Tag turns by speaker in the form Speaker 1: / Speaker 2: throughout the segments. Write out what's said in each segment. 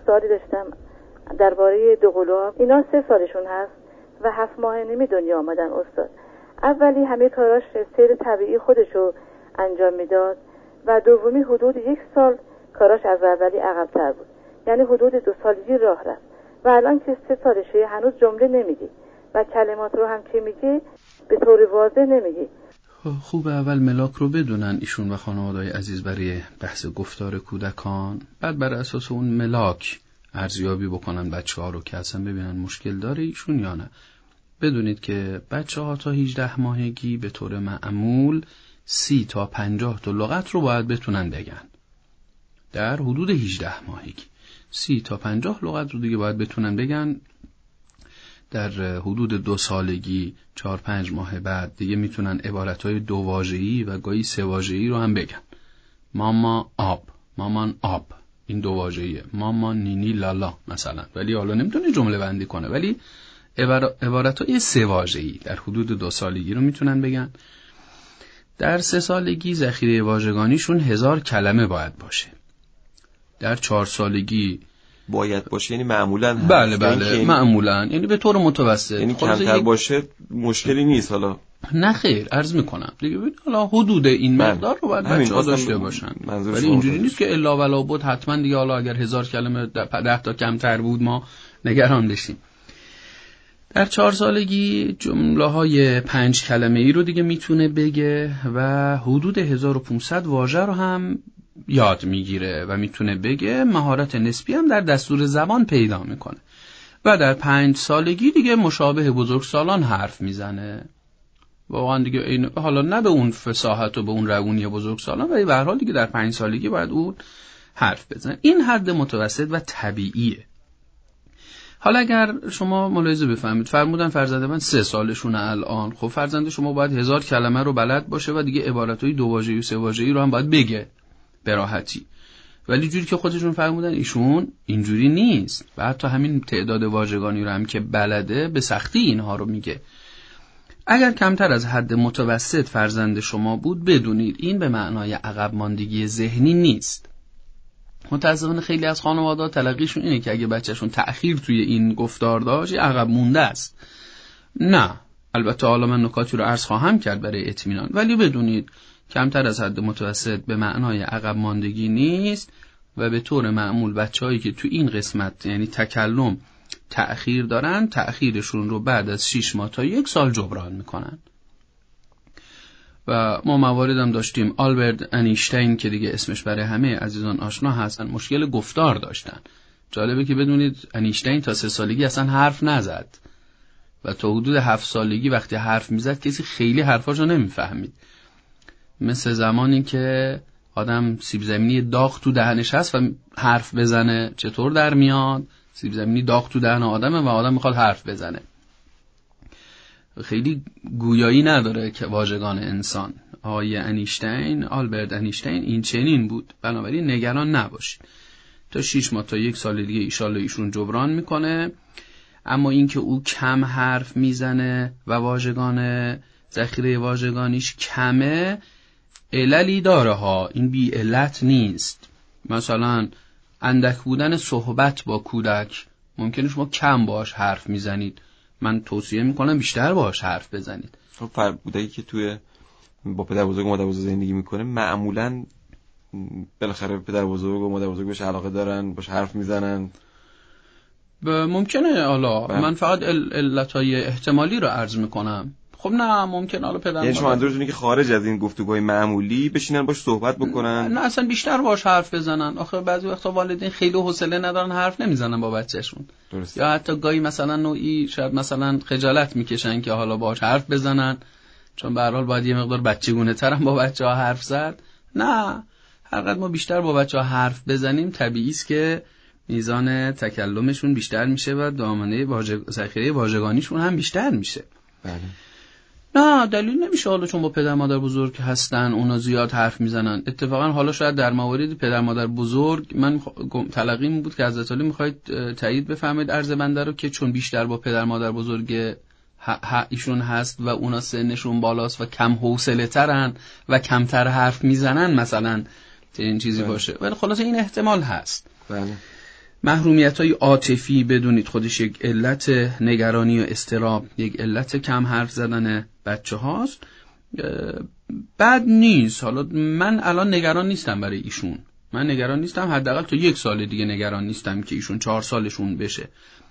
Speaker 1: سوالی داشتم درباره دوقلوها. اینا 3 سالشون هست و 7 ماه نمی دنیا آمدن استاد. اولی همه کاراش سیر طبیعی خودشو انجام میداد و دومی حدود 1 سال کاراش از اولی عقب‌تر بود، یعنی حدود 2 سالگی راه رفت و الان که 3 سالشه هنوز جمله نمیگه و کلمات رو هم که میگه به طور واضح نمیگه.
Speaker 2: خوب اول ملاک رو بدونن ایشون و خانواده‌های عزیز برای بحث گفتار کودکان، بعد بر اساس اون ملاک ارزیابی بکنن بچه‌ها رو که اصلا ببینن مشکل داره ایشون یا نه. بدونید که بچه‌ها تا 18 ماهگی به طور معمول 30 تا 50 تا لغت رو باید بتونن بگن. در حدود 18 ماهگی 30 تا 50 لغت رو دیگه باید بتونن بگن. در حدود 2 سالگی 4-5 ماه بعد دیگه میتونن عبارتهای 2 واژه‌ای و گاهی 3 واژه‌ای رو هم بگن. ماما آب، مامان آب، این 2 واژه‌ایه. ماما نینی لالا مثلا، ولی حالا نمیتونه جمله بندی کنه، ولی عبارتهای 3 واژه‌ای در حدود 2 سالگی رو میتونن بگن. در 3 سالگی ذخیره واژگانیشون 1000 کلمه باید باشه. در 4 سالگی
Speaker 3: باید باشه، یعنی معمولاً هست.
Speaker 2: بله معمولاً، یعنی به طور متوسط.
Speaker 3: یعنی کمتر باشه مشکلی نیست. حالا
Speaker 2: نه خیر، عرض میکنم دیگه حالا حدود این مقدار رو باید بچه‌ها داشته باشن، ولی اینجوری نیست که الا ولا بود حتما دیگه حالا اگر 1000 کلمه 10 تا کمتر بود ما نگران بشیم. در 4 سالگی جمله‌های 5 کلمه‌ای رو دیگه میتونه بگه و حدود 1500 واژه رو هم یاد میگیره و میتونه بگه. مهارت نسبی هم در دستور زبان پیدا میکنه و در 5 سالگی دیگه مشابه بزرگسالان حرف میزنه. واقعا دیگه این حالا نه به اون فصاحت و به اون روونی بزرگسالان، ولی به هر حال دیگه در 5 سالگی باید اون حرف بزنه. این حد متوسط و طبیعیه. حالا اگر شما ملاحظه بفهمید، فرمودن فرزند من 3 سالشونه الان، خب فرزند شما باید 1000 کلمه رو بلد باشه و دیگه عبارتهای 2 واژه‌ای و 3 واژه‌ای رو هم باید بگه به راحتی. ولی جوری که خودشون فرمودن ایشون اینجوری نیست. بعد تا همین تعداد واژگانی رو هم که بلده به سختی اینها رو میگه. اگر کمتر از حد متوسط فرزند شما بود، بدونید این به معنای عقب ماندگی ذهنی نیست. متأسفانه خیلی از خانواده‌ها تلقیشون اینه که اگه بچه‌شون تأخیر توی این گفتار داشت عقب مونده است. نه، البته حالا من نکاتی رو عرض خواهم کرد برای اطمینان، ولی بدونید کمتر از حد متوسط به معنای عقب ماندگی نیست و به طور معمول بچه‌هایی که تو این قسمت یعنی تکلم تأخیر دارن، تأخیرشون رو بعد از 6 ماه تا 1 سال جبران میکنن. و ما مواردم داشتیم. آلبرت انیشتین که دیگه اسمش برای همه عزیزان آشنا هستن، مشکل گفتار داشتن. جالبه که بدونید انیشتین تا 3 سالگی اصلا حرف نزد و تا حدود 7 سالگی وقتی حرف میزد کسی خیلی حرفاشو نمیفهمید. مثل زمانی که آدم سیب زمینی داغ تو دهنش هست و حرف بزنه چطور در میاد؟ سیب زمینی داغ تو دهن آدمه و آدم میخواد حرف بزنه. خیلی گویایی نداره که واژگان انسان. آقای انیشتین، آلبرت انیشتین این چنین بود. بنابراین نگران نباشید. تا 6 ماه تا 1 سال دیگه ایشالله ایشون جبران میکنه. اما این که او کم حرف میزنه و واژگان ذخیره واژگانیش کمه عللی داره ها، این بی علت نیست. مثلا اندک بودن صحبت با کودک، ممکنه شما کم باش حرف میزنید، من توصیه میکنم بیشتر باش حرف بزنید.
Speaker 3: خب کودکی که توی با پدر بزرگ و مادر بزرگ زندگی میکنه معمولاً بالاخره پدر بزرگ و مادر بزرگ بهش علاقه دارن، باش حرف میزنن.
Speaker 2: ممکنه حالا من فقط علتهای احتمالی رو عرض میکنم. خب نه ممکنه حالا پدر
Speaker 3: یعنی شما منظورتونه که خارج از این گفتگوهای معمولی بشینن باش صحبت بکنن؟
Speaker 2: نه اصلا بیشتر باش حرف بزنن. آخه بعضی وقتا والدین خیلی حوصله ندارن حرف نمیزنن با بچه‌شون.
Speaker 3: درست.
Speaker 2: یا حتی گاهی مثلا نوعی شاید مثلا خجالت میکشن که حالا باش حرف بزنن، چون به هر حال باید یه مقدار بچگونه تر هم با بچه‌ها حرف زد. نه، هر قدر ما بیشتر با بچه‌ها حرف بزنیم طبیعی است که میزان تکلمشون بیشتر میشه و دامنه ذخیره واژگانیشون هم بیشتر میشه.
Speaker 3: بله.
Speaker 2: نه دلیل نمیشه حالا چون با پدر مادر بزرگ هستن اونا زیاد حرف میزنن. اتفاقا حالا شاید در مواردی پدر مادر بزرگ، من تلقیم بود که حضرت علی میخواید تایید بفرمایید عرض بنده رو، که چون بیشتر با پدر مادر بزرگ ایشون هست و اونا سنشون بالاست و کم حوصله ترن و کمتر حرف میزنن مثلا این چیزی باشه. ولی خلاص این احتمال هست.
Speaker 3: بله.
Speaker 2: محرومیت‌های عاطفی بدونید خودش یک علت نگرانی و اضطراب، یک علت کم حرف زدن بچه هاست. بد نیست. حالا من الان نگران نیستم برای ایشون، من نگران نیستم، حداقل تا 1 سال دیگه نگران نیستم که ایشون 4 سالشون بشه.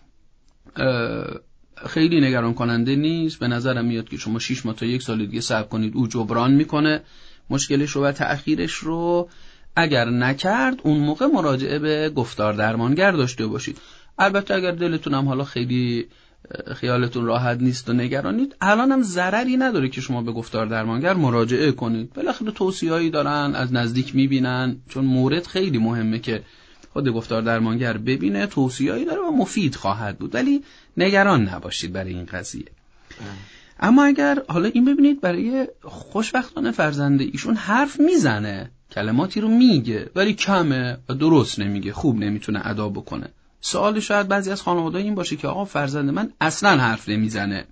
Speaker 2: خیلی نگران کننده نیست. به نظرم میاد که شما 6 ماه تا 1 سال دیگه صبر کنید، او جبران میکنه مشکلش رو و تأخیرش رو. اگر نکرد اون موقع مراجعه به گفتار درمانگر داشته باشید. البته اگر دلتون هم حالا خیلی خیالتون راحت نیست و نگرانید، الان هم ضرری نداره که شما به گفتار درمانگر مراجعه کنید. بالاخره توصیه‌ای دارن، از نزدیک میبینن، چون مورد خیلی مهمه که خود گفتار درمانگر ببینه، توصیه‌ای داره و مفید خواهد بود، ولی نگران نباشید برای این قضیه. اما اگر حالا این ببینید برای خوشبختانه فرزند ایشون حرف میزنه، کلماتی رو میگه ولی کمه و درست نمیگه، خوب نمیتونه ادا بکنه. سوال شاید بعضی از خانواده‌ها این باشه که آقا فرزند من اصلا حرف نمیزنه.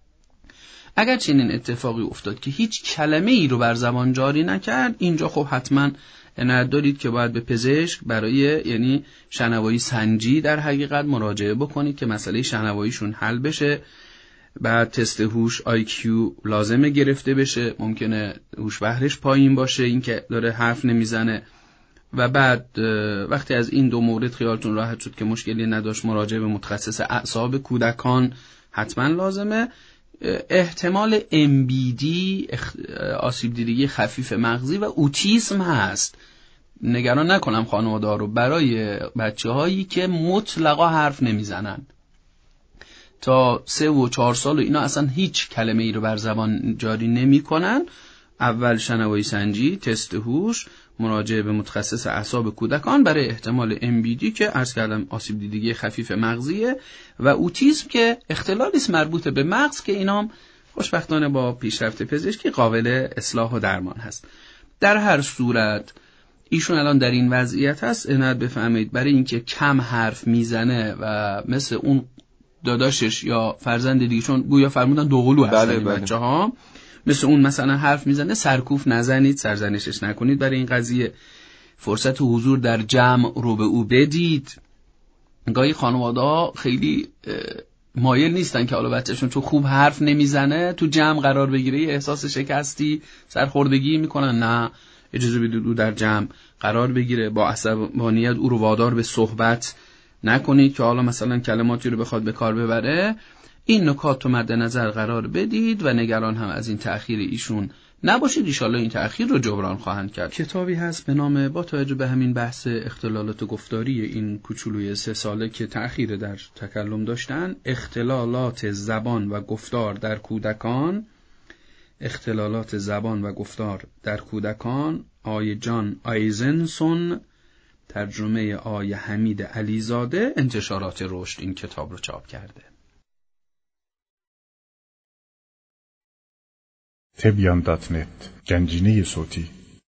Speaker 2: اگر چنین اتفاقی افتاد که هیچ کلمه ای رو بر زبان جاری نکرد، اینجا خب حتما عنایت دارید که باید به پزشک برای یعنی شنوایی سنجی در حقیقت مراجعه بکنید که مسئله شنواییشون حل بشه. بعد تست هوش IQ لازمه گرفته بشه، ممکنه هوش بهرش پایین باشه این که داره حرف نمیزنه. و بعد وقتی از این 2 مورد خیالتون راحت شد که مشکلی نداشت، مراجعه به متخصص اعصاب کودکان حتما لازمه. احتمال MBD آسیب دیدگی خفیف مغزی و اوتیسم هست. نگران نکنم خانواده‌ها رو برای بچه‌هایی که مطلقا حرف نمیزنن تا 3 و 4 سال و اینا اصلا هیچ کلمه ای رو بر زبان جاری نمی کنن. اول شنوایی سنجی، تست هوش، مراجعه به متخصص اعصاب کودکان برای احتمال MBD که عرض کردم آسیب دیدگی خفیف مغزیه، و اوتیسم که اختلالی است مربوط به مغز که اینام خوشبختانه با پیشرفت پزشکی قابل اصلاح و درمان هست. در هر صورت ایشون الان در این وضعیت هست. عنایت بفرمایید برای اینکه کم حرف میزنه و مثل اون داداشش یا فرزند دیگه، چون گویا فرمودن دوقلو هستن این بچه‌ها، مثل اون مثلا حرف میزنه، سرکوف نزنید، سرزنشش نکنید. برای این قضیه فرصت حضور در جمع رو به او بدید. گاهی خانواده‌ها خیلی مایل نیستن که حالا بچه‌شون تو خوب حرف نمیزنه تو جمع قرار بگیره، احساس شکستی، سرخوردگی میکنن. نه، اجازه بدید او در جمع قرار بگیره. با عصبانیت او رو وادار به صحبت نکنید که حالا مثلا کلماتی رو بخواد به کار ببره. این نکات رو مد نظر قرار بدید و نگران هم از این تأخیر ایشون نباشید. ان شاءالله این تأخیر رو جبران خواهند کرد. کتابی هست به نام با توجه به همین بحث اختلالات گفتاری این کوچولوی 3 ساله که تأخیر در تکلم داشتن، اختلالات زبان و گفتار در کودکان، اختلالات زبان و گفتار در کودکان، آقای جان آیزنسون، ترجمه آقای حمید علیزاده، انتشارات رشد این کتاب رو چاپ کرده.
Speaker 4: تبیان.net گنجینه صوتی